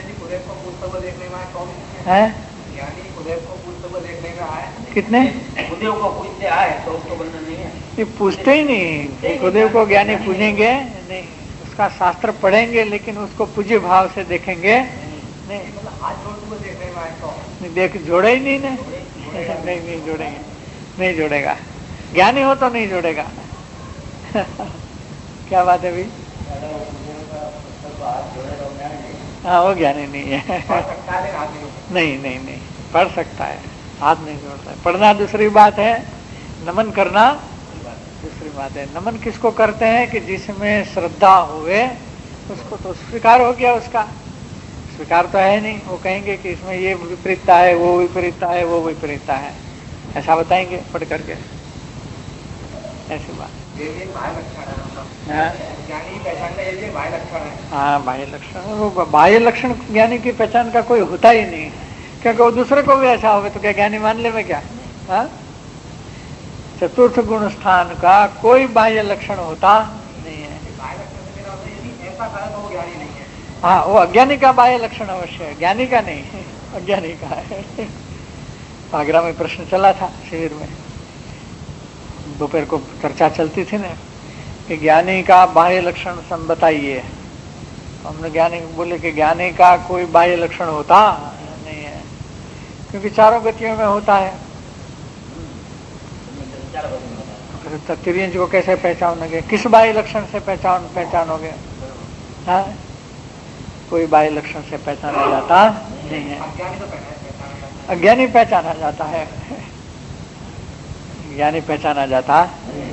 कितने गुरुदेव को पूछते आए तो उसको बंधन नहीं है। ये पूछते ही नहीं, गुरुदेव को ज्ञानी पूजेंगे नहीं, उसका शास्त्र पढ़ेंगे लेकिन उसको पूज्य भाव से देखेंगे नहीं। हाथ जोड़ देखने में आए तो नहीं, देख जोड़े ही नहीं ना, नहीं नहीं जोड़ेंगे, नहीं जोड़ेगा। ज्ञानी हो तो नहीं जोड़ेगा। क्या बात है भाई? हाँ, वो ज्ञानी नहीं है। नहीं नहीं नहीं, पढ़ सकता है, हाथ नहीं जोड़ता है। पढ़ना दूसरी बात है, नमन करना दूसरी बात है। नमन किसको करते हैं कि जिसमें श्रद्धा हुए, उसको तो स्वीकार हो गया, उसका स्वीकार तो है नहीं। वो कहेंगे कि इसमें ये विपरीतता है, वो विपरीतता है, वो विपरीतता है, ऐसा बताएंगे पढ़ करके, ऐसी बात। हाँ, बाह्य लक्षण, वो बाह्य लक्षण ज्ञानी की पहचान का कोई होता ही नहीं, क्योंकि वो दूसरे को भी ऐसा होगा तो क्या ज्ञानी मान ले में क्या? हाँ, चतुर्थ गुण स्थान का कोई बाह्य लक्षण होता नहीं है। हाँ, वो अज्ञानी का बाह्य लक्षण अवश्य है, ज्ञानी का नहीं, अज्ञानी का है। आगरा में प्रश्न चला था शिविर में, दोपहर को चर्चा चलती थी ना कि ज्ञानी का बाह्य लक्षण सम बताइए। हमने ज्ञानी बोले कि ज्ञानी का कोई बाह्य लक्षण होता नहीं है, क्योंकि चारों गतियों में होता है। फिर तिरंज को कैसे पहचानोगे? किस बाह्य लक्षण से पहचान पहचानोगे? हाँ, कोई बाह्य लक्षण से पहचाना जाता नहीं है, अज्ञानी पहचाना जाता है, ज्ञानी पहचाना जाता।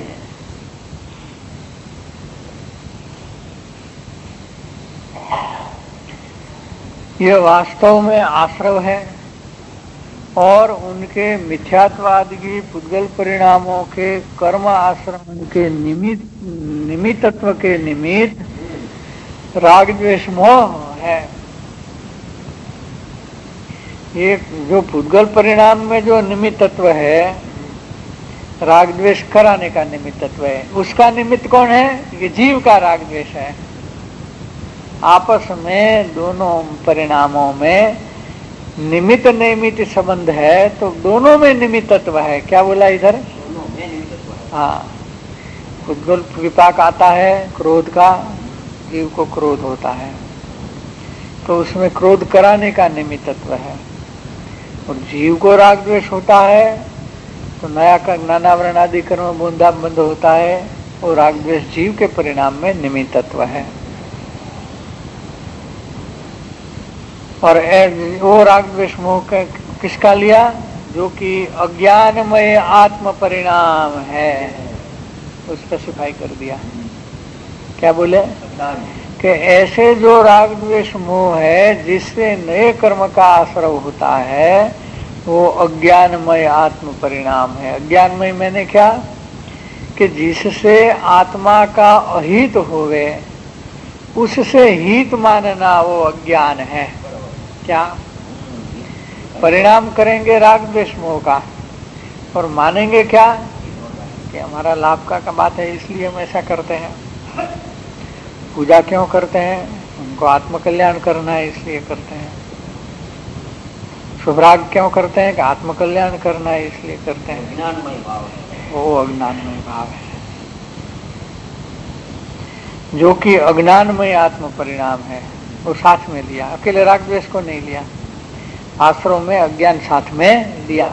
यह वास्तव में आश्रव है और उनके मिथ्यात्वाद की पुद्गल परिणामों के कर्म आश्रम के निमित्त निमित्तत्व के निमित्त राग द्वेष मोह है। ये जो पुद्गल परिणाम में जो निमित्तत्व है, राग द्वेष कराने का निमित्तत्व है। उसका निमित्त कौन है? ये जीव का राग द्वेष है। आपस में दोनों परिणामों में निमित्त निमित्त संबंध है, तो दोनों में निमित्तत्व है। क्या बोला इधर? दोनों में निमित्तत्व है। हाँ, उद्गल विपाक आता है क्रोध का, जीव को क्रोध होता है, तो उसमें क्रोध कराने का निमित्तत्व है। और जीव को राग द्वेष होता है तो नया का ज्ञानावरण आदि कर्म बूंदा बंद होता है, और राग द्वेष जीव के परिणाम में निमित्तत्व है। और वो राग द्वेष मोह किसका लिया? जो कि अज्ञानमय आत्म परिणाम है, तो स्पेसिफाई कर दिया। क्या बोले? कि ऐसे जो राग द्वेष मोह है जिससे नए कर्म का आश्रय होता है, वो अज्ञानमय आत्म परिणाम है। अज्ञानमय मैंने क्या? कि जिससे आत्मा का अहित होवे, उससे हित मानना वो अज्ञान है। क्या परिणाम करेंगे राग द्वेष मोह का, और मानेंगे क्या? कि हमारा लाभ का, का बात है इसलिए हम ऐसा करते हैं। पूजा क्यों करते हैं? उनको आत्मकल्याण करना है इसलिए करते हैं। शुभराग क्यों करते हैं? कि आत्मकल्याण करना है इसलिए करते हैं। अज्ञानमय भाव है, वो अज्ञानमय भाव है, जो कि अज्ञानमय आत्म परिणाम है। वो साथ में लिया, अकेले राग द्वेष को नहीं लिया, आश्रम में अज्ञान साथ में लिया।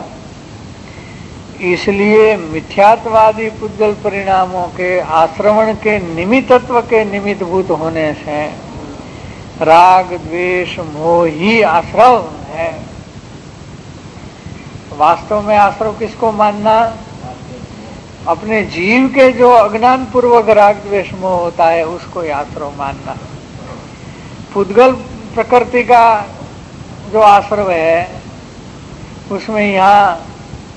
इसलिए मिथ्यात्वादी पुद्गल परिणामों के आश्रवण के निमित्तत्व के निमित्तभूत होने से राग द्वेष मोह ही आश्रव है। वास्तव में आश्रव किसको मानना? अपने जीव के जो अज्ञान पूर्वक राग द्वेष मोह होता है उसको ही आश्रव मानना। पुद्गल प्रकृति का जो आश्रव है उसमें यहाँ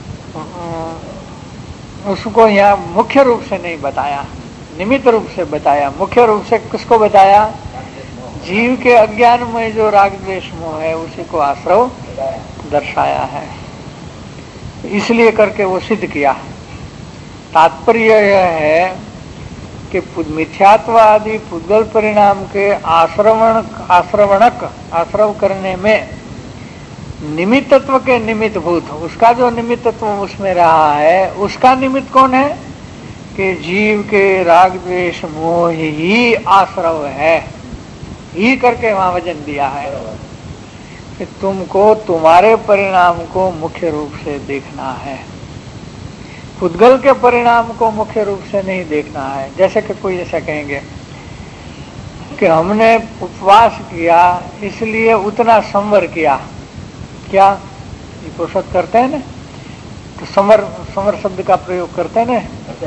उसको यहाँ मुख्य रूप से नहीं बताया, निमित्त रूप से बताया। मुख्य रूप से किसको बताया? जीव के अज्ञान में जो राग द्वेष मोह है उसी को आश्रव दर्शाया है, इसलिए करके वो सिद्ध किया। तात्पर्य यह है कि मिथ्यात्व आदि पुद्गल परिणाम के आश्रवण आश्रवणक आश्रव करने में निमित्तत्व के निमित्तभूत, उसका जो निमित्तत्व उसमें रहा है, उसका निमित्त कौन है? कि जीव के राग द्वेष मोह ही आश्रव है, ही करके वहां वजन दिया है कि तुमको तुम्हारे परिणाम को मुख्य रूप से देखना है, पुद्गल के परिणाम को मुख्य रूप से नहीं देखना है। जैसे कि कोई ऐसा कहेंगे कि हमने उपवास किया इसलिए उतना संवर किया, क्या ये पुरुषोत्त करते हैं ना, तो संवर संवर शब्द का प्रयोग करते हैं ना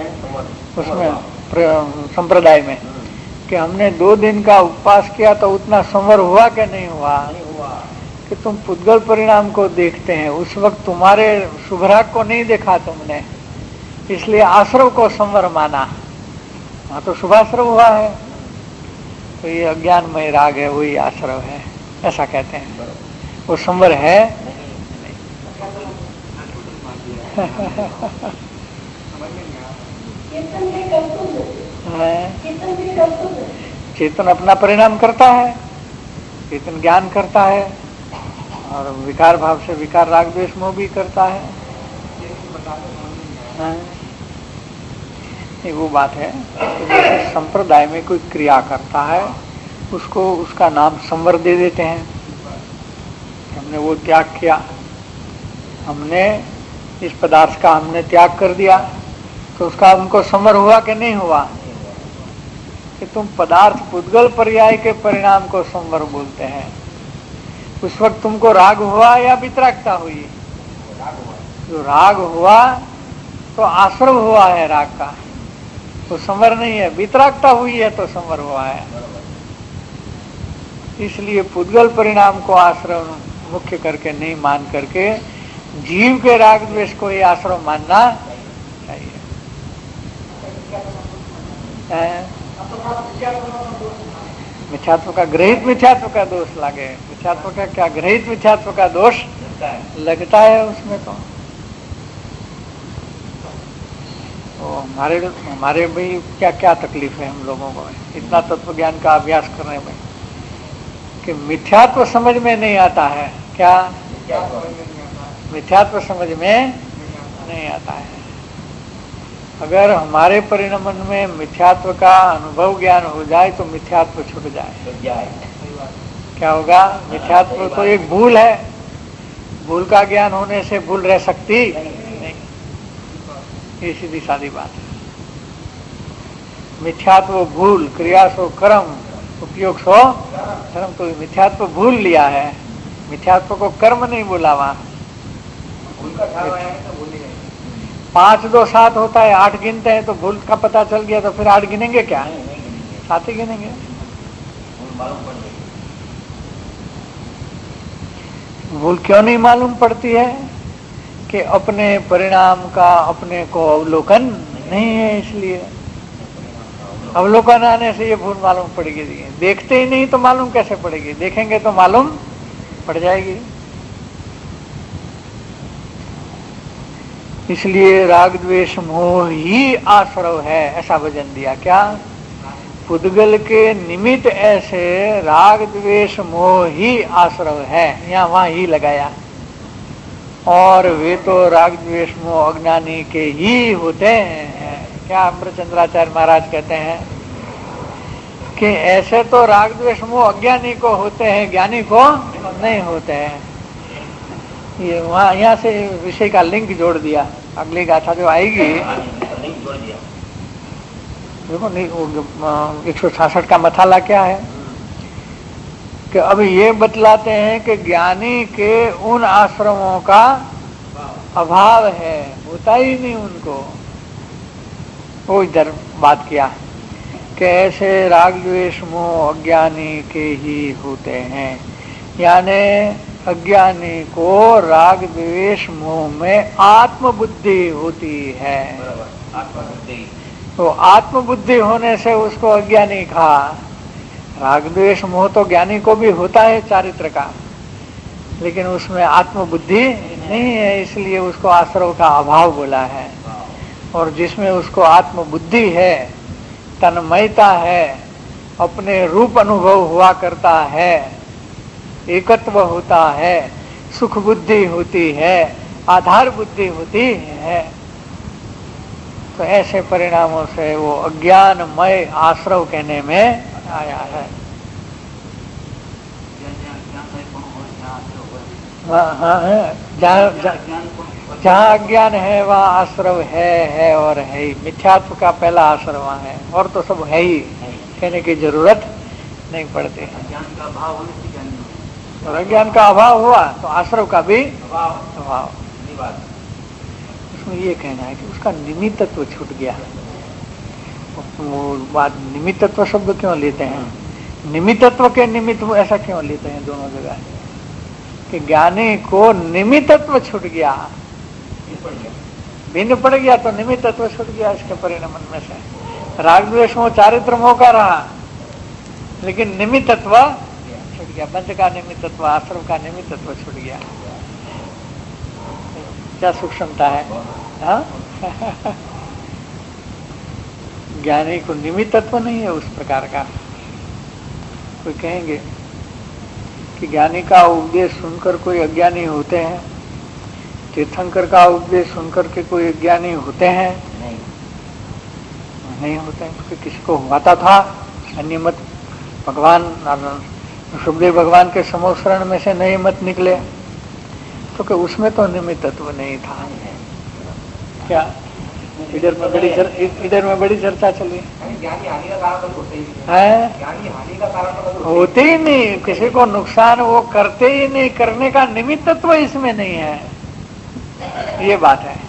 उसमें संप्रदाय में, कि हमने दो दिन का उपवास किया तो उतना संवर हुआ कि नहीं हुआ? कि तुम पुद्गल परिणाम को देखते हैं, उस वक्त तुम्हारे शुभराग को नहीं देखा तुमने, इसलिए आश्रव को संवर माना। वहां तो शुभाश्रव हुआ है, तो ये अज्ञानमय राग है, वही आश्रव है, ऐसा कहते हैं। वो संवर है चेतन अपना परिणाम करता है, चेतन ज्ञान करता है, और विकार भाव से विकार राग द्वेष मोह भी करता है। ये वो बात है, जैसे संप्रदाय में कोई क्रिया करता है उसको उसका नाम संवर दे देते हैं। हमने वो त्याग किया, हमने इस पदार्थ का हमने त्याग कर दिया, तो उसका हमको संवर हुआ कि नहीं हुआ? कि तुम पदार्थ पुद्गल पर्याय के परिणाम को संवर बोलते हैं। उस वक्त तुमको राग हुआ या वितरागता हुई? जो राग हुआ तो आश्रव हुआ है राग का, तो संवर नहीं है। वितरागता हुई है तो संवर हुआ है। इसलिए पुद्गल परिणाम को आश्रव मुख्य करके नहीं मान करके जीव के राग द्वेष को ही आश्रव मानना चाहिए। मिथ्यात्व का ग्रहित मिथ्यात्व का दोष लगे, मिथ्यात्व का क्या ग्रहित मिथ्यात्व का दोष लगता है उसमें। तो हमारे हमारे भी क्या क्या तकलीफ है हम लोगों को इतना तत्व ज्ञान का अभ्यास करने में कि मिथ्यात्व समझ में नहीं आता है। क्या मिथ्यात्व समझ में नहीं आता है। अगर हमारे परिणमन में मिथ्यात्व का अनुभव ज्ञान हो जाए तो मिथ्यात्व छूट जाए। क्या होगा? मिथ्यात्व तो एक भूल है, भूल का ज्ञान होने से भूल रह सकती नहीं, ये सीधी सादी बात है। मिथ्यात्व भूल, क्रिया सो कर्म, उपयोग सो धर्म। तो मिथ्यात्व भूल लिया है, मिथ्यात्व को कर्म नहीं बोला वहां। पांच दो सात होता है, आठ गिनते हैं तो भूल का पता चल गया तो फिर आठ गिनेंगे क्या? सात ही गिनेंगे। भूल क्यों नहीं मालूम पड़ती है? कि अपने परिणाम का अपने को अवलोकन नहीं है, इसलिए अवलोकन आने से ये भूल मालूम पड़ेगी। देखते ही नहीं तो मालूम कैसे पड़ेगी? देखेंगे तो मालूम पड़ जाएगी। इसलिए राग द्वेष मोह ही आश्रव है, ऐसा वचन दिया। क्या? पुद्गल के निमित्त ऐसे राग द्वेष मोह ही आश्रव है, यहाँ वहां ही लगाया। और वे तो राग द्वेष मोह अज्ञानी के ही होते हैं। क्या अमृतचंद्राचार्य महाराज कहते हैं कि ऐसे तो राग द्वेष मोह अज्ञानी को होते हैं, ज्ञानी को नहीं होते हैं। ये वहां यहाँ से विषय का लिंक जोड़ दिया। अगली गाथा जो आएगी देखो, एक सौ छियासठ का मथाला क्या है कि अब ये बतलाते हैं कि ज्ञानी के उन आश्रमों का अभाव है, होता ही नहीं उनको। वो इधर बात किया कि ऐसे राग द्वेष मोह अज्ञानी के ही होते हैं, यानी अज्ञानी को राग द्वेष मोह में आत्मबुद्धि होती है। आत्मबुद्धि तो आत्मबुद्धि होने से उसको अज्ञानी कहा। राग द्वेष मोह तो ज्ञानी को भी होता है चारित्र का, लेकिन उसमें आत्मबुद्धि नहीं है, इसलिए उसको आश्रव का अभाव बोला है। और जिसमें उसको आत्मबुद्धि है, तन्मयता है, अपने रूप अनुभव हुआ करता है, एकत्व होता है, सुख बुद्धि होती है, आधार बुद्धि होती है, तो ऐसे परिणामों से वो अज्ञानमय आश्रव कहने में आया है। हाँ है, जहाँ जहाँ अज्ञान है वहाँ आश्रव है है और है ही। मिथ्यात्व का पहला आश्रव है, और तो सब है ही, कहने की जरूरत नहीं पड़ती। और अज्ञान का अभाव हुआ तो आश्रव का भी अभाव। उसमें ये कहना है कि उसका निमित्तत्व छूट गया। वो बात निमित्तत्व शब्द क्यों लेते हैं? निमित्तत्व के निमित्त ऐसा क्यों लेते हैं दोनों जगह? कि ज्ञानी को निमित्तत्व छूट गया, भिन्न पड़ गया तो निमित्तत्व छूट गया इसके परिणमन में से। राग द्वेष मोह चारित्र मोह का रहा, लेकिन निमित्तत्व छूट गया। बंध का निमित्तत्व, आश्रम का निमित्तत्व छूट गया। क्या सूक्ष्मता है? हाँ ज्ञानी को निमित्तत्व नहीं है उस प्रकार का। कोई कहेंगे कि ज्ञानी का उपदेश सुनकर कोई अज्ञानी होते हैं, तीर्थंकर का उपदेश सुनकर के कोई अज्ञानी होते हैं? नहीं, नहीं होते हैं। क्योंकि किसी को हुआता था अन्य मत, भगवान सुखदेव भगवान के समोशरण में से नए मत निकले, तो कि उसमें तो निमित्तत्व नहीं था। क्या इधर में बड़ी चर, इधर में बड़ी चर्चा चली है, होते ही नहीं, किसी को नुकसान वो करते ही नहीं, करने का निमित्तत्व इसमें नहीं है, ये बात है।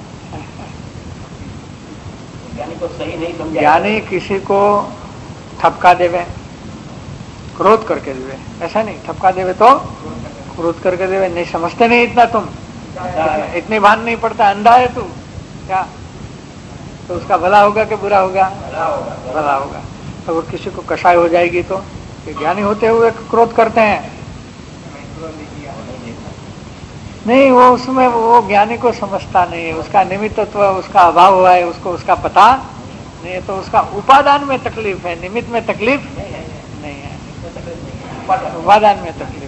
ज्ञानी को सही नहीं समझा। ज्ञानी किसी को ठपका देवे, क्रोध करके देवे, ऐसा नहीं, ठपका देवे तो क्रोध करके देवे, नहीं समझते नहीं इतना, तुम इतनी भान नहीं पड़ता, अंधा है तू क्या, तो उसका भला होगा कि बुरा होगा? भला होगा। अगर तो किसी को कषाय हो जाएगी तो ज्ञानी होते हुए क्रोध करते हैं, नहीं, वो उसमें वो ज्ञानी को समझता नहीं है, उसका निमित्तत्व उसका अभाव हुआ है, उसको उसका पता नहीं है, तो उसका उपादान में तकलीफ है, निमित्त में तकलीफ नहीं है, उपादान में तकलीफ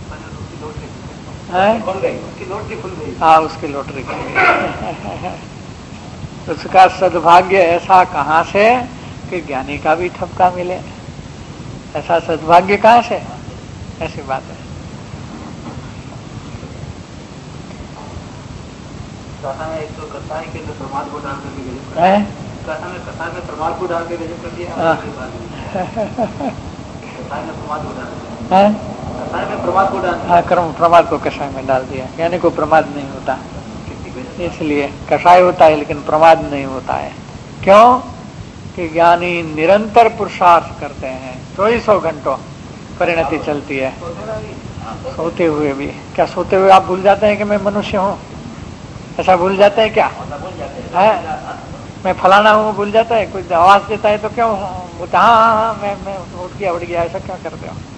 है। हाँ, उसकी लॉटरी खुल गई। उसका सद्भाग्य ऐसा कहाँ से कि ज्ञानी का भी ठपका मिले, ऐसा सद्भाग्य कहाँ से, ऐसी बात है। कथा में एक तो कथा के अंदर प्रमाद को डाल करके गजब कर दिया, कथा में कथा में प्रमाद को डाल के गजब कर दिया, कथा में प्रमाद को डाल दिया, कथा में प्रमाद को डाल, हाँ, कर्म प्रमाद को कषाय में डाल दिया। यानी को प्रमाद नहीं होता, इसलिए कषाय होता है लेकिन प्रमाद नहीं होता है। क्यों कि ज्ञानी निरंतर पुरुषार्थ करते हैं, चौबीसों घंटों परिणति चलती है, सोते हुए भी। क्या सोते हुए आप भूल जाते हैं कि मैं मनुष्य हूँ, ऐसा भूल जाते हैं क्या है? मैं फलाना हूँ भूल जाता है? कोई आवाज देता है तो क्यों बोलता हाँ हाँ हाँ मैं मैं उठ गया उठ गया, ऐसा क्यों करते हो?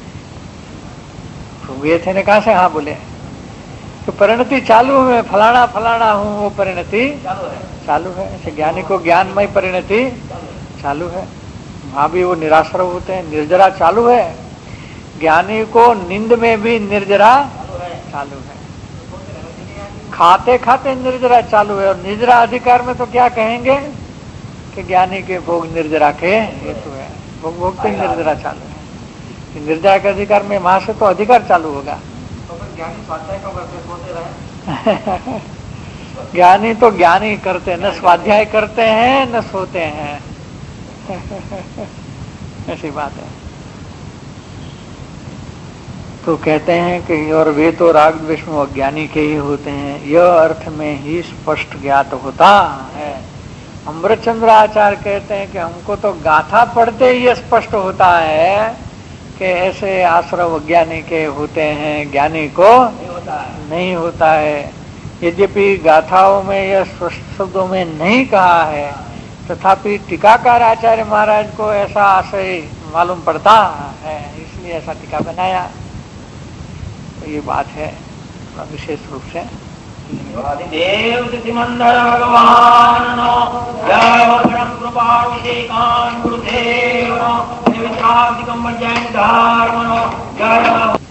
हुए थे ने कहा से हाँ बोले, तो परिणति चालू है, फलाना फलाना हूँ, वो परिणति चालू है। ऐसे ज्ञानी को ज्ञानमय परिणति चालू है। वहां भी वो निराश्रय होते हैं, निर्जरा चालू है। ज्ञानी को नींद में भी निर्जरा चालू है, खाते खाते निर्जरा चालू है। और निर्जरा अधिकार में तो क्या कहेंगे कि ज्ञानी के भोग निर्जरा के हेतु है, भोग भोगते निर्जरा चालू है। निर्जरा के अधिकार में वहां से तो अधिकार चालू होगा। ज्ञानी स्वाध्याय क्यों करते, सोते रहे? ज्ञानी तो ज्ञानी करते, न स्वाध्याय करते हैं न सोते हैं। ऐसी बात है। तो कहते हैं कि और वे तो राग द्वेष में अज्ञानी के ही होते हैं, यह अर्थ में ही स्पष्ट ज्ञात होता है। अमृतचंद्र आचार्य कहते हैं कि हमको तो गाथा पढ़ते ही स्पष्ट होता है कि ऐसे आश्रव ज्ञानी के होते हैं, ज्ञानी को नहीं होता है, नहीं होता है। यद्यपि गाथाओं में यह स्पष्ट शब्दों में नहीं कहा है, तथापि टीकाकार आचार्य महाराज को ऐसा आशय मालूम पड़ता है, इसलिए ऐसा टीका बनाया। तो ये बात है विशेष रूप से। देव सिमंदर भगवान नो जय वरम कृपाणु देकान गुरुदेव नो निवित्रादिकम जैन धर्म नो जय।